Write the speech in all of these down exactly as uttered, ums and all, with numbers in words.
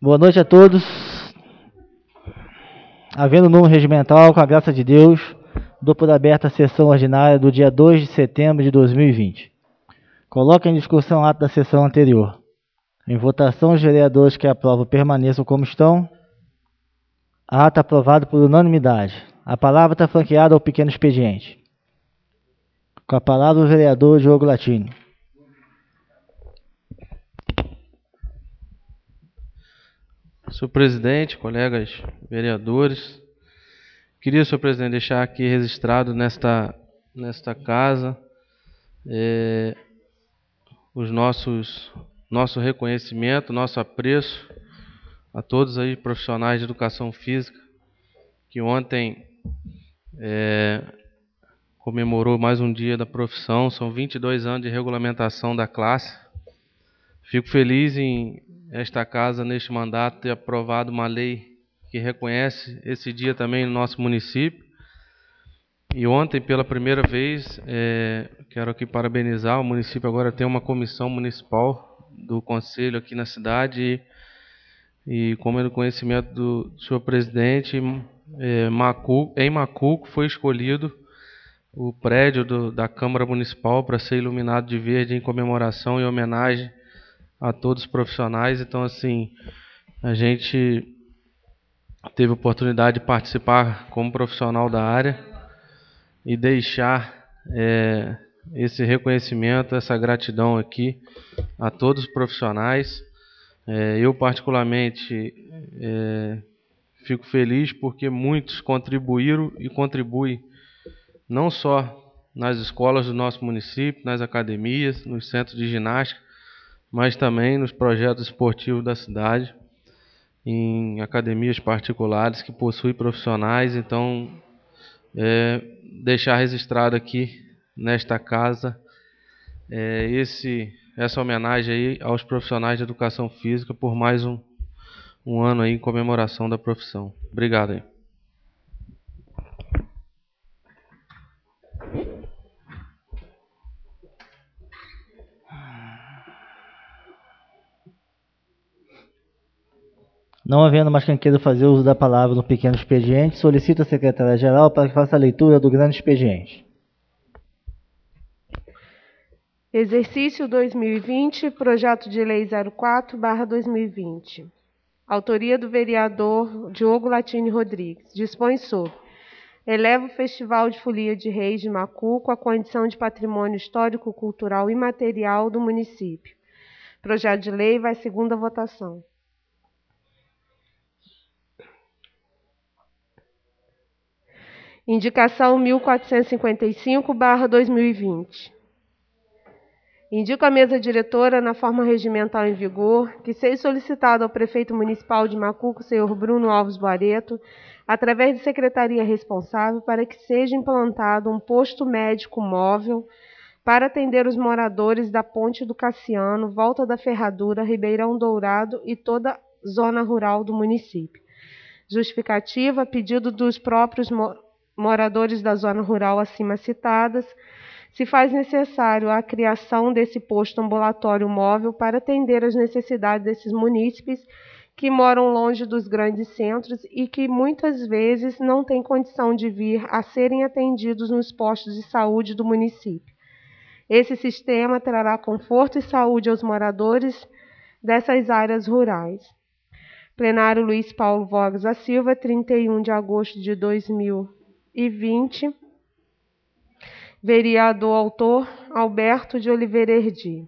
Boa noite a todos. Havendo número regimental, com a graça de Deus, dou por aberta a sessão ordinária do dia dois de setembro de dois mil e vinte. Coloque em discussão o ato da sessão anterior. Em votação, os vereadores que aprovam permaneçam como estão. Ato aprovado por unanimidade. A palavra está franqueada ao pequeno expediente. Com a palavra o vereador Diogo Latini. Senhor presidente, colegas vereadores, queria, senhor presidente, deixar aqui registrado nesta, nesta casa é, os nossos nosso reconhecimento, nosso apreço a todos aí profissionais de educação física que ontem é, comemorou mais um dia da profissão. São vinte e dois anos de regulamentação da classe. Fico feliz em esta casa, neste mandato, ter aprovado uma lei que reconhece esse dia também no nosso município. E ontem, pela primeira vez, é, quero aqui parabenizar, o município agora tem uma comissão municipal do conselho aqui na cidade, e, e como é do conhecimento do, do senhor presidente, é, Macu, em Macuco foi escolhido o prédio do, da Câmara Municipal para ser iluminado de verde em comemoração e homenagem a todos os profissionais. Então, assim, a gente teve a oportunidade de participar como profissional da área e deixar é, esse reconhecimento, essa gratidão aqui a todos os profissionais. É, eu, particularmente, é, fico feliz porque muitos contribuíram e contribuem não só nas escolas do nosso município, nas academias, nos centros de ginástica, mas também nos projetos esportivos da cidade, em academias particulares que possuem profissionais. Então, é, deixar registrado aqui nesta casa é, esse, essa homenagem aí aos profissionais de educação física por mais um, um ano aí em comemoração da profissão. Obrigado aí. Não havendo mais quem queira fazer uso da palavra no pequeno expediente, solicito a secretária-geral para que faça a leitura do grande expediente. Exercício dois mil e vinte, projeto de lei zero quatro barra dois mil e vinte. Autoria do vereador Diogo Latini Rodrigues. Dispõe sobre: eleva o Festival de Folia de Reis de Macuco à condição de patrimônio histórico-cultural imaterial do município. Projeto de lei vai à segunda votação. Indicação mil quatrocentos e cinquenta e cinco barra dois mil e vinte. Indico a mesa diretora, na forma regimental em vigor, que seja solicitado ao prefeito municipal de Macuco, senhor Bruno Alves Boareto, através de secretaria responsável, para que seja implantado um posto médico móvel para atender os moradores da Ponte do Cassiano, Volta da Ferradura, Ribeirão Dourado e toda a zona rural do município. Justificativa: pedido dos próprios moradores da zona rural acima citadas, se faz necessário a criação desse posto ambulatório móvel para atender às necessidades desses munícipes que moram longe dos grandes centros e que muitas vezes não têm condição de vir a serem atendidos nos postos de saúde do município. Esse sistema trará conforto e saúde aos moradores dessas áreas rurais. Plenário Luiz Paulo Vogas da Silva, trinta e um de agosto de dois mil e vinte. Vereador autor Alberto de Oliveira Erdi.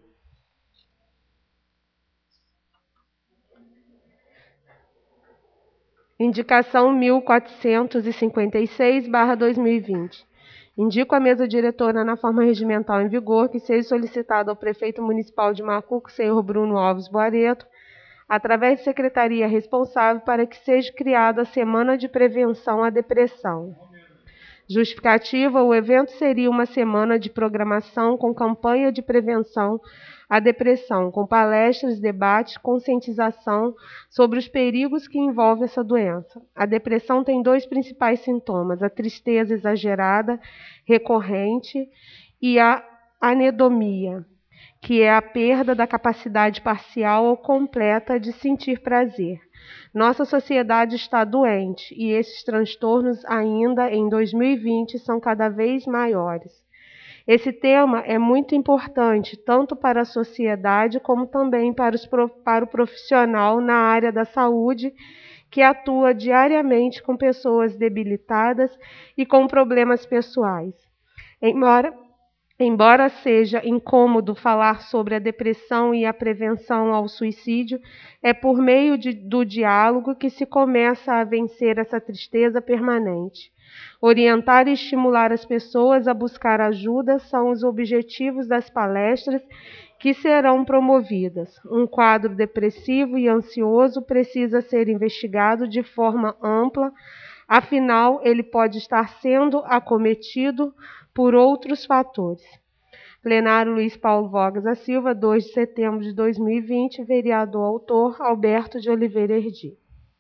Indicação mil quatrocentos e cinquenta e seis barra dois mil e vinte. Indico a mesa diretora, na forma regimental em vigor, que seja solicitado ao prefeito municipal de Macuco, senhor Bruno Alves Boareto, através de secretaria responsável, para que seja criada a Semana de Prevenção à Depressão. Justificativa: o evento seria uma semana de programação com campanha de prevenção à depressão, com palestras, debates, conscientização sobre os perigos que envolvem essa doença. A depressão tem dois principais sintomas: a tristeza exagerada, recorrente, e a anedonia, que é a perda da capacidade parcial ou completa de sentir prazer. Nossa sociedade está doente e esses transtornos ainda em dois mil e vinte são cada vez maiores. Esse tema é muito importante, tanto para a sociedade como também para, os, para o profissional na área da saúde, que atua diariamente com pessoas debilitadas e com problemas pessoais. Embora, embora seja incômodo falar sobre a depressão e a prevenção ao suicídio, é por meio de, do diálogo que se começa a vencer essa tristeza permanente. Orientar e estimular as pessoas a buscar ajuda são os objetivos das palestras que serão promovidas. Um quadro depressivo e ansioso precisa ser investigado de forma ampla, afinal, ele pode estar sendo acometido por outros fatores. Plenário Luiz Paulo Vogas da Silva, dois de setembro de dois mil e vinte, vereador autor Alberto de Oliveira Erdi.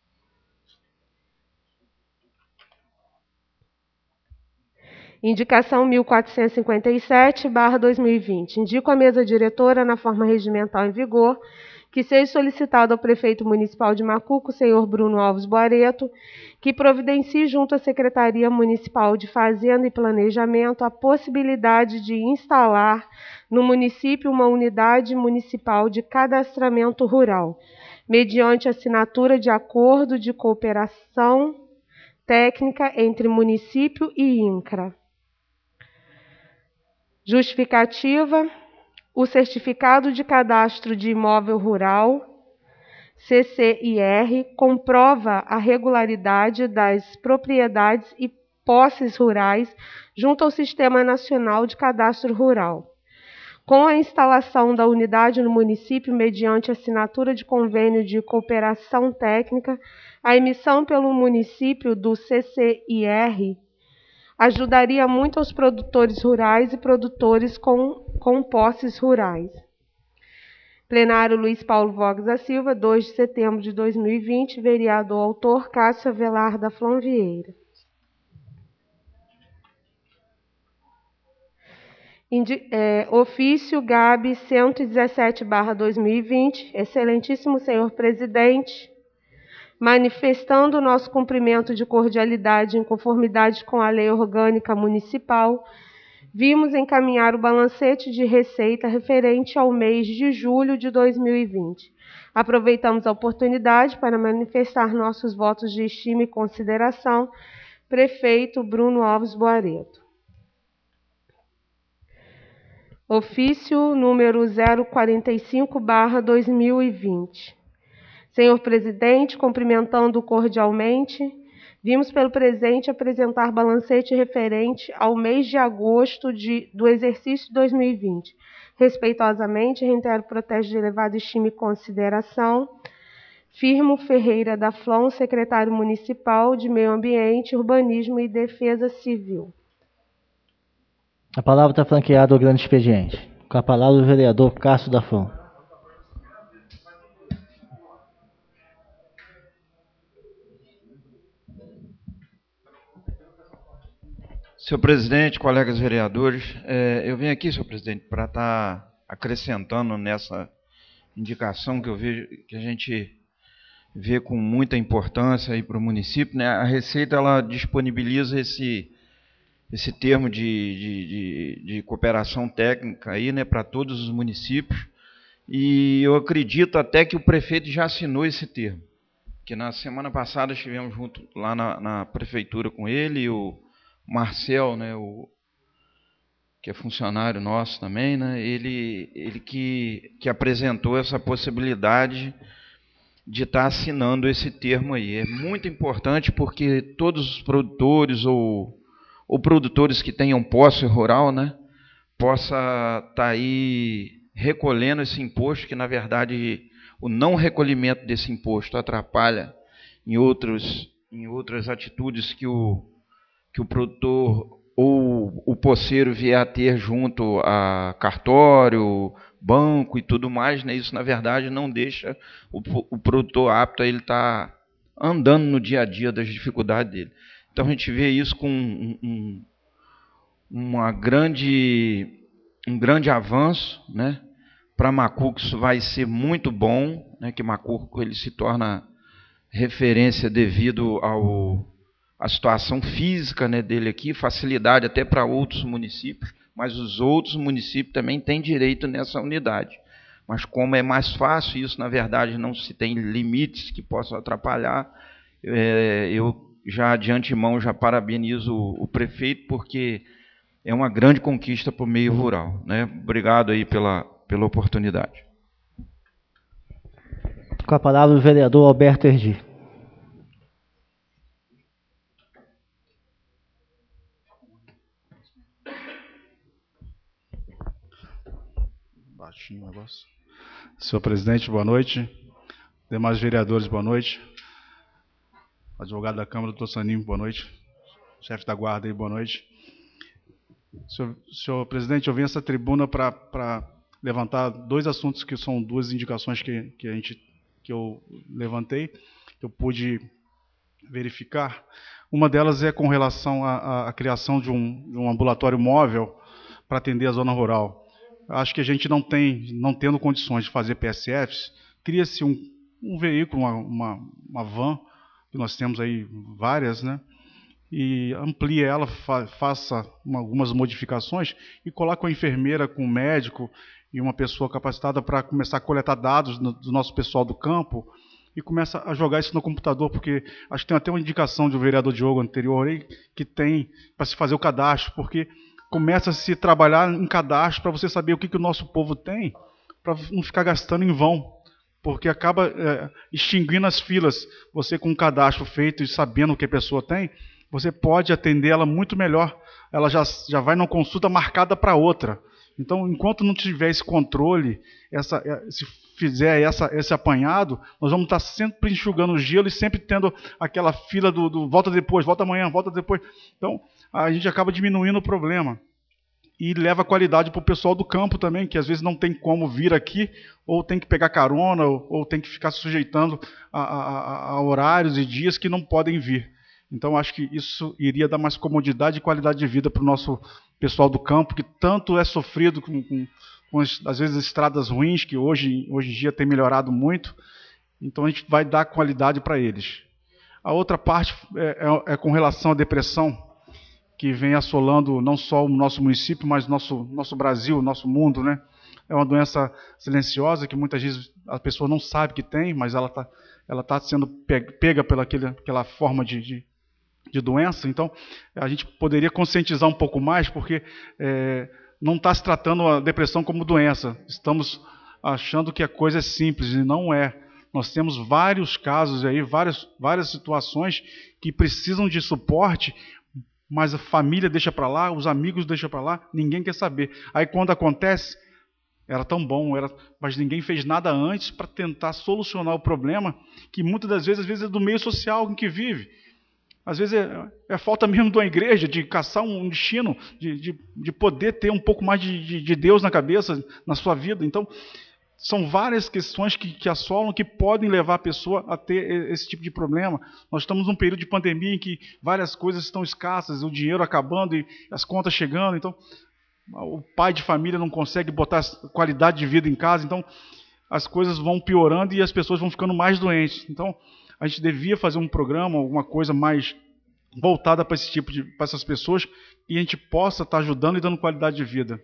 Indicação mil quatrocentos e cinquenta e sete barra dois mil e vinte. Indico à mesa diretora, na forma regimental em vigor, que seja solicitado ao prefeito municipal de Macuco, senhor Bruno Alves Boareto, que providencie junto à Secretaria Municipal de Fazenda e Planejamento a possibilidade de instalar no município uma unidade municipal de cadastramento rural, mediante assinatura de acordo de cooperação técnica entre município e INCRA. Justificativa: o certificado de cadastro de imóvel rural, C C I R, comprova a regularidade das propriedades e posses rurais junto ao Sistema Nacional de Cadastro Rural. Com a instalação da unidade no município mediante assinatura de convênio de cooperação técnica, a emissão pelo município do C C I R ajudaria muito aos produtores rurais e produtores com, com posses rurais. Plenário Luiz Paulo Vogas da Silva, dois de setembro de dois mil e vinte, vereador autor Cássio Avelar da Flon Vieira. Indi, é, ofício G A B cento e dezessete barra dois mil e vinte, excelentíssimo senhor presidente, manifestando o nosso cumprimento de cordialidade em conformidade com a Lei Orgânica Municipal, vimos encaminhar o balancete de receita referente ao mês de julho de dois mil e vinte. Aproveitamos a oportunidade para manifestar nossos votos de estima e consideração. Prefeito Bruno Alves Boareto. Ofício número zero quarenta e cinco barra dois mil e vinte. Senhor presidente, cumprimentando cordialmente, vimos pelo presente apresentar balancete referente ao mês de agosto de, do exercício dois mil e vinte. Respeitosamente, reitero o protesto de elevada estima e consideração. Firmo Ferreira da Flon, secretário municipal de Meio Ambiente, Urbanismo e Defesa Civil. A palavra está franqueada ao grande expediente. Com a palavra o vereador Cássio da Flon. Senhor presidente, colegas vereadores, é, eu venho aqui, senhor presidente, para estar tá acrescentando nessa indicação que eu vejo, que a gente vê com muita importância aí para o município, né? A Receita ela disponibiliza esse, esse termo de, de, de, de cooperação técnica aí, né, para todos os municípios, e eu acredito até que o prefeito já assinou esse termo, que na semana passada estivemos junto lá na, na prefeitura com ele e o Marcel, né, o, que é funcionário nosso também, né, ele, ele que, que apresentou essa possibilidade de estar assinando esse termo aí. É muito importante porque todos os produtores ou, ou produtores que tenham posse rural, né, possa estar aí recolhendo esse imposto, que na verdade o não recolhimento desse imposto atrapalha em, outros, em outras atitudes que o que o produtor ou o posseiro vier a ter junto a cartório, banco e tudo mais, né? Isso, na verdade, não deixa o, o produtor apto a ele estar tá andando no dia a dia das dificuldades dele. Então, a gente vê isso com um, um, uma grande, um grande avanço, né? para Macuco isso vai ser muito bom, né, que Macuco ele se torna referência devido ao, à situação física, né, dele aqui, facilidade até para outros municípios, mas os outros municípios também têm direito nessa unidade. Mas como é mais fácil, isso na verdade não se tem limites que possam atrapalhar, é, eu já de antemão já parabenizo o, o prefeito, porque é uma grande conquista para o meio rural, né? Obrigado aí pela, pela oportunidade. Com a palavra o vereador Alberto Erdi. Baixinho o negócio. Senhor presidente, boa noite. Demais vereadores, boa noite. Advogado da Câmara, doutor Saninho, boa noite. Chefe da guarda aí, boa noite. Senhor, senhor presidente, eu vim a essa tribuna para levantar dois assuntos que são duas indicações que, que, a gente, que eu levantei, que eu pude verificar. Uma delas é com relação à, à criação de um, de um ambulatório móvel para atender a zona rural. Acho que a gente não tem, não tendo condições de fazer P S Fs, cria-se um, um veículo, uma, uma, uma van, que nós temos aí várias, né? E amplie ela, fa faça uma, algumas modificações e coloque uma enfermeira com um médico e uma pessoa capacitada para começar a coletar dados no, do nosso pessoal do campo e começa a jogar isso no computador, porque acho que tem até uma indicação de um vereador Diogo anterior aí, que tem para se fazer o cadastro, porque começa a se trabalhar em cadastro para você saber o que, que o nosso povo tem, para não ficar gastando em vão, porque acaba é, extinguindo as filas. Você com um cadastro feito e sabendo o que a pessoa tem, você pode atender ela muito melhor. Ela já, já vai numa consulta marcada para outra. Então, enquanto não tiver esse controle, essa, se fizer essa, esse apanhado, nós vamos estar sempre enxugando o gelo e sempre tendo aquela fila do, do volta depois, volta amanhã, volta depois. Então, a gente acaba diminuindo o problema. E leva qualidade para o pessoal do campo também, que às vezes não tem como vir aqui, ou tem que pegar carona, ou, ou tem que ficar sujeitando a, a, a horários e dias que não podem vir. Então, acho que isso iria dar mais comodidade e qualidade de vida para o nosso pessoal do campo, que tanto é sofrido com, com, com às vezes, estradas ruins, que hoje, hoje em dia tem melhorado muito. Então, a gente vai dar qualidade para eles. A outra parte é, é, é com relação à depressão, que vem assolando não só o nosso município, mas nosso nosso Brasil, nosso mundo, né? É uma doença silenciosa que muitas vezes a pessoa não sabe que tem, mas ela está ela tá sendo pega, pega pela aquele, aquela forma de, de, de doença. Então, a gente poderia conscientizar um pouco mais, porque é, não está se tratando a depressão como doença. Estamos achando que a coisa é simples, e não é. Nós temos vários casos aí, várias, várias situações que precisam de suporte, mas a família deixa para lá, os amigos deixam para lá, ninguém quer saber. Aí quando acontece, era tão bom, era, mas ninguém fez nada antes para tentar solucionar o problema, que muitas das vezes, às vezes é do meio social em que vive. Às vezes é, é falta mesmo de uma igreja, de caçar um destino, de, de, de poder ter um pouco mais de, de, de Deus na cabeça, na sua vida. Então, são várias questões que, que assolam, que podem levar a pessoa a ter esse tipo de problema. Nós estamos num período de pandemia em que várias coisas estão escassas, o dinheiro acabando e as contas chegando. Então, o pai de família não consegue botar qualidade de vida em casa. Então, as coisas vão piorando e as pessoas vão ficando mais doentes. Então, a gente devia fazer um programa, alguma coisa mais voltada para esse tipo de, para essas pessoas, e a gente possa estar ajudando e dando qualidade de vida.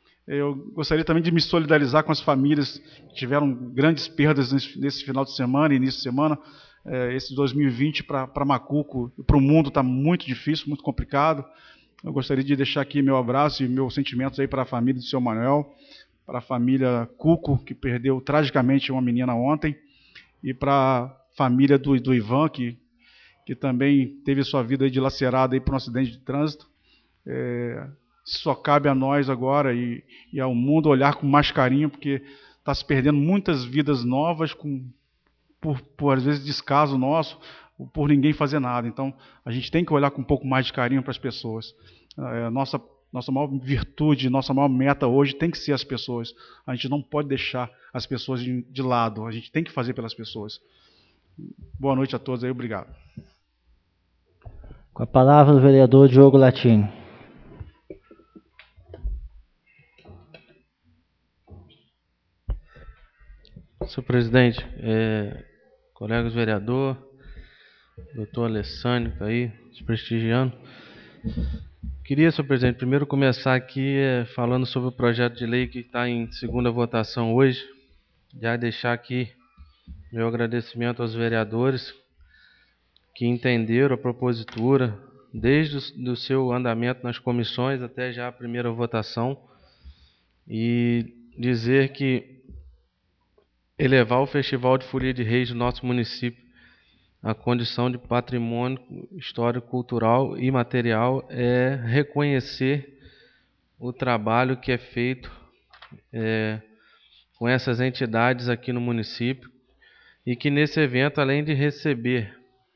Eu gostaria também de me solidarizar com as famílias que tiveram grandes perdas nesse, nesse final de semana e início de semana. É, esse dois mil e vinte para Macuco e para o mundo está muito difícil, muito complicado. Eu gostaria de deixar aqui meu abraço e meus sentimentos aí para a família do seu Manuel, para a família Cuco, que perdeu tragicamente uma menina ontem, e para a família do, do Ivan, que, que também teve sua vida aí dilacerada aí por um acidente de trânsito. É, só cabe a nós agora e, e ao mundo olhar com mais carinho, porque está se perdendo muitas vidas novas com, por, por, às vezes, descaso nosso, por ninguém fazer nada. Então, a gente tem que olhar com um pouco mais de carinho para as pessoas. É, nossa, nossa maior virtude, nossa maior meta hoje tem que ser as pessoas. A gente não pode deixar as pessoas de, de lado, a gente tem que fazer pelas pessoas. Boa noite a todos aí, obrigado. Com a palavra o vereador Diogo Latini. senhor presidente, é, colegas vereador, doutor Alessandro está aí, te prestigiando. Queria, senhor presidente, primeiro começar aqui é, falando sobre o projeto de lei que está em segunda votação hoje. Já deixar aqui meu agradecimento aos vereadores que entenderam a propositura desde o do seu andamento nas comissões até já a primeira votação, e dizer que elevar o Festival de Folia de Reis do nosso município à condição de patrimônio histórico, cultural e material é reconhecer o trabalho que é feito é, com essas entidades aqui no município, e que nesse evento, além de receber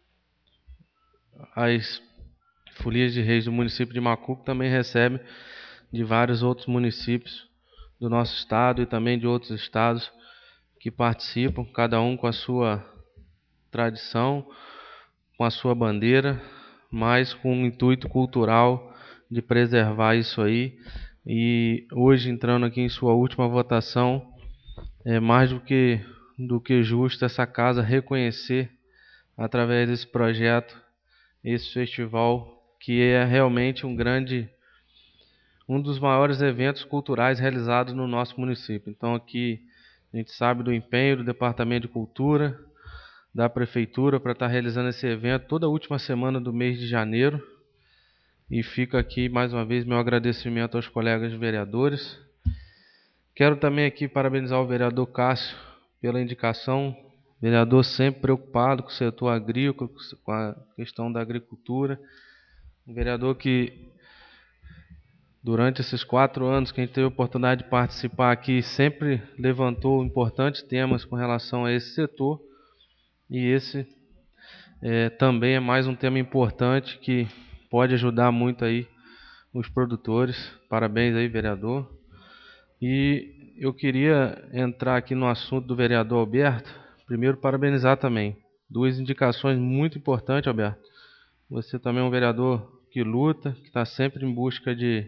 as Folias de Reis do município de Macuco, também recebe de vários outros municípios do nosso estado e também de outros estados que participam, cada um com a sua tradição, com a sua bandeira, mas com um intuito cultural de preservar isso aí. E hoje, entrando aqui em sua última votação, é mais do que, do que justo essa casa reconhecer, através desse projeto, esse festival, que é realmente um grande, um dos maiores eventos culturais realizados no nosso município. Então aqui a gente sabe do empenho do Departamento de Cultura, da Prefeitura, para estar realizando esse evento toda a última semana do mês de janeiro. E fica aqui mais uma vez meu agradecimento aos colegas vereadores. Quero também aqui parabenizar o vereador Cássio pela indicação. Vereador sempre preocupado com o setor agrícola, com a questão da agricultura. Um vereador que, durante esses quatro anos que a gente teve a oportunidade de participar aqui, sempre levantou importantes temas com relação a esse setor. E esse é, também é mais um tema importante que pode ajudar muito aí os produtores. Parabéns aí, vereador. E eu queria entrar aqui no assunto do vereador Alberto. Primeiro, parabenizar também. Duas indicações muito importantes, Alberto. Você também é um vereador que luta, que está sempre em busca de,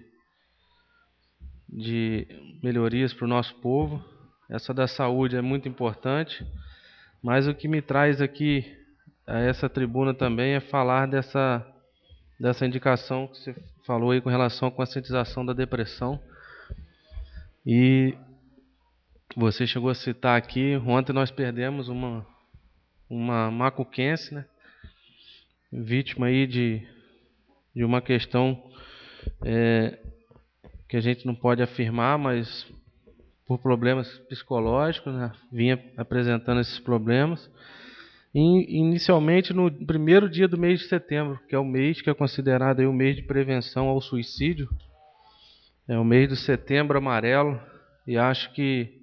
de melhorias para o nosso povo. Essa da saúde é muito importante. Mas o que me traz aqui a essa tribuna também é falar dessa, dessa indicação que você falou aí com relação à conscientização da depressão. E você chegou a citar aqui, ontem nós perdemos uma, uma macuquense, né? Vítima aí de, de uma questão é, que a gente não pode afirmar, mas por problemas psicológicos, né? Vinha apresentando esses problemas. E, inicialmente no primeiro dia do mês de setembro, que é o mês que é considerado aí o mês de prevenção ao suicídio, é o mês do Setembro Amarelo, e acho que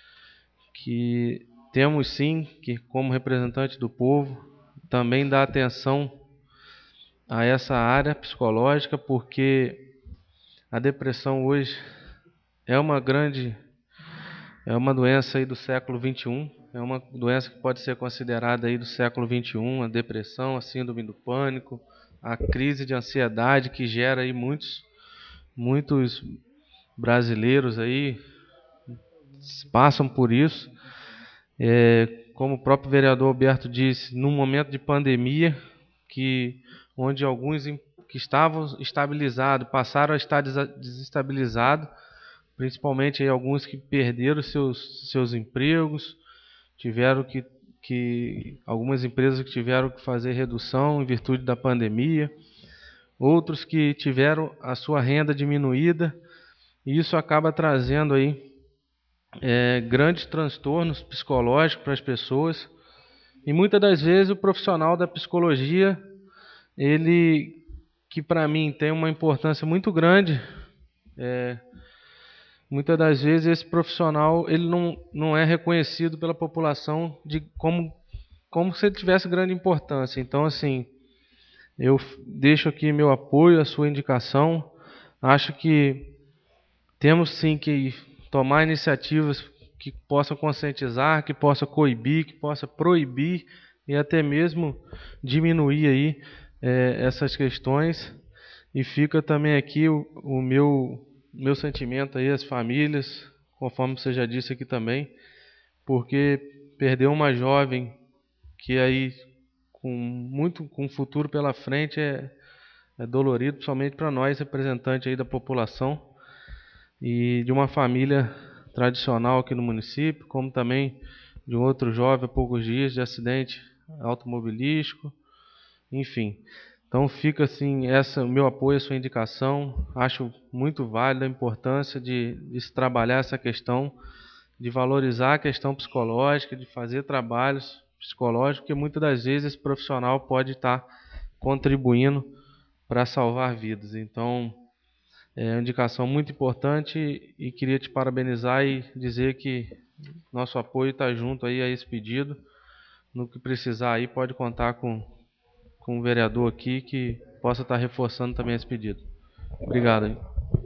que temos sim que, como representante do povo, também dar atenção a essa área psicológica, porque a depressão hoje é uma grande, é uma doença aí do século vinte e um, é uma doença que pode ser considerada aí do século vinte e um, a depressão, a síndrome do pânico, a crise de ansiedade que gera aí muitos, muitos brasileiros aí passam por isso. É, como o próprio vereador Alberto disse, num momento de pandemia, que, onde alguns que estavam estabilizados passaram a estar desestabilizados, principalmente aí alguns que perderam seus, seus empregos, tiveram que, que algumas empresas que tiveram que fazer redução em virtude da pandemia, outros que tiveram a sua renda diminuída, e isso acaba trazendo aí É, grandes transtornos psicológicos para as pessoas. E muitas das vezes o profissional da psicologia, ele, que para mim tem uma importância muito grande, é, muitas das vezes esse profissional ele não, não é reconhecido pela população de como, como se ele tivesse grande importância. Então, assim, eu deixo aqui meu apoio, a sua indicação. Acho que temos sim que tomar iniciativas que possam conscientizar, que possam coibir, que possam proibir e até mesmo diminuir aí, é, essas questões. E fica também aqui o, o meu, meu sentimento aí às famílias, conforme você já disse aqui também, porque perder uma jovem que aí com muito com futuro pela frente é, é dolorido, principalmente para nós, representantes aí da população e de uma família tradicional aqui no município, como também de um outro jovem há poucos dias de acidente automobilístico, enfim. Então fica assim, essa, o meu apoio, a sua indicação. Acho muito válida a importância de, de se trabalhar essa questão, de valorizar a questão psicológica, de fazer trabalhos psicológicos, porque muitas das vezes esse profissional pode estar contribuindo para salvar vidas. Então, é uma indicação muito importante e queria te parabenizar e dizer que nosso apoio está junto aí a esse pedido. No que precisar aí, pode contar com, com o vereador aqui que possa estar reforçando também esse pedido. Obrigado aí.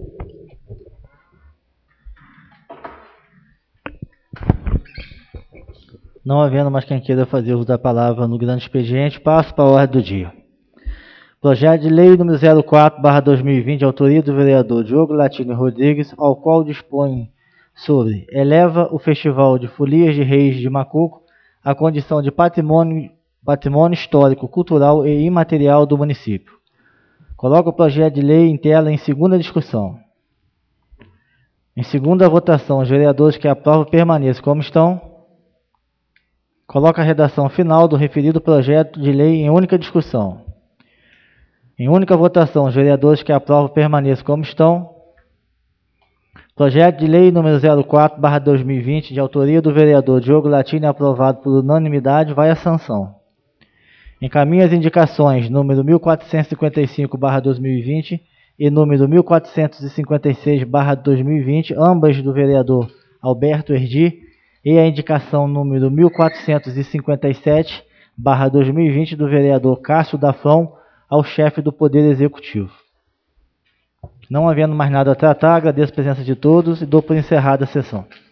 Não havendo mais quem queira fazer uso da palavra no grande expediente, passo para a ordem do dia. Projeto de lei número zero quatro barra dois mil e vinte, de autoria do vereador Diogo Latino Rodrigues, ao qual dispõe sobre eleva o Festival de Folias de Reis de Macuco à condição de patrimônio, patrimônio histórico, cultural e imaterial do município. Coloca o projeto de lei em tela em segunda discussão. Em segunda votação, os vereadores que aprovam permaneçam como estão. Coloca a redação final do referido projeto de lei em única discussão. Em única votação, os vereadores que aprovam permaneçam como estão. Projeto de lei número zero quatro barra dois mil e vinte, de autoria do vereador Diogo Latino, aprovado por unanimidade, vai à sanção. Encaminha as indicações número mil quatrocentos e cinquenta e cinco barra dois mil e vinte e número mil quatrocentos e cinquenta e seis barra dois mil e vinte, ambas do vereador Alberto Erdi, e a indicação número mil quatrocentos e cinquenta e sete barra dois mil e vinte do vereador Cássio Dafron ao chefe do Poder Executivo. Não havendo mais nada a tratar, agradeço a presença de todos e dou por encerrada a sessão.